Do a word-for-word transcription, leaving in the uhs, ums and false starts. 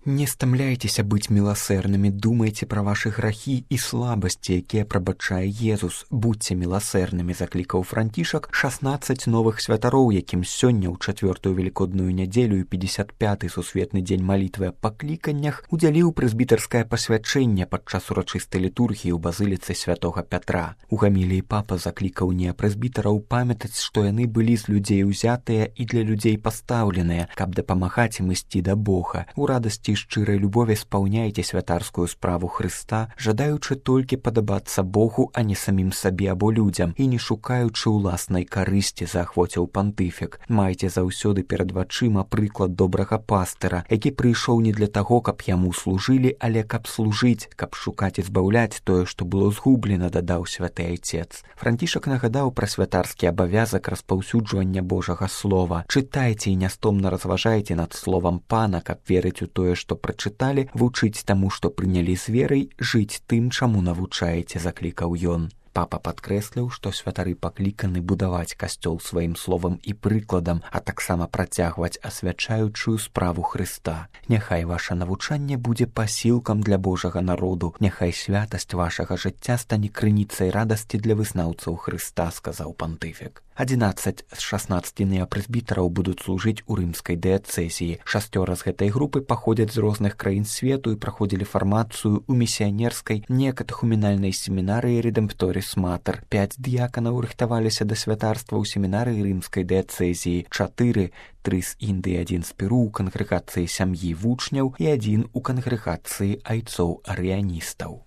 Не стамляйцеся быць міласэрнымі, думайце пра вашы грахі і слабасці, якія прабачае Езус. Будьце міласэрнымі, заклікаў Францішак шаснаццаць новых святароў, якім сёння ў чацвёртую велікодную нядзелю і пятьдесят пяты сусветны дзень малітвы аб пакліканнях удзяліў прэзбітарскае пасвячэнне падчас урачыстай літургіі ў базыліцы святога Пятра. У гаміліі папа заклікаў неапрэзбітараў памятаць, што яны былі з людзей узятыя і для людзей пастаўленыя, каб дапамагаць ім ісці да Бога. У радасці шчырай любові спаўняйце святарскую справу Хрыста, жадаючы толькі падабацца Богу, а не самім сабе або людзям, і не шукаючы ўласнай карысці, заахвоціў пантыфік. Майце заўсёды перад вачыма прыклад добрага пастыра, які прыйшоў не для таго, каб яму служылі, але каб служыць, каб шукаць і збаўляць тое, што было згублена, дадаў святы айцец. Францішак нагадаў пра святарскі абавязак распаўсюджвання Божага слова. Чытайце і нястомна разважайце над словам Пана, каб верыць у тое, што прачыталі, вучыць таму, што прынялі з верай, жыць тым, чаму навучаеце, заклікаў ён. Папа падкрэсліў, што святары пакліканы будаваць касцёл сваім словам і прыкладам, а таксама працягваць асвячаючую справу Хрыста. Няхай ваша навучанне будзе пасілкам для Божага народу, няхай святасць вашага жыцця стане крыніцай радасці для вызнаўцаў Хрыста, сказаў пантыфік. адзінаццаць з шаснаццаці неапрэзбітараў будуць служыць у рымскай дыяцэзіі. Шасцёра з гэтай групы паходзяць з розных краін свету і праходзілі фармацыю ў місіянерскай некатэхуменальнай семінарыі Редемпторис Матер. Пяць дыяканаў рыхтаваліся да святарства ў семінарыі рымскай дыяцэзіі, чатыры, тры з Індыі, адзін з Перу ў кангрэгацыі сям'і вучняў і адзін у кангрэгацыі айцоў арыяністаў.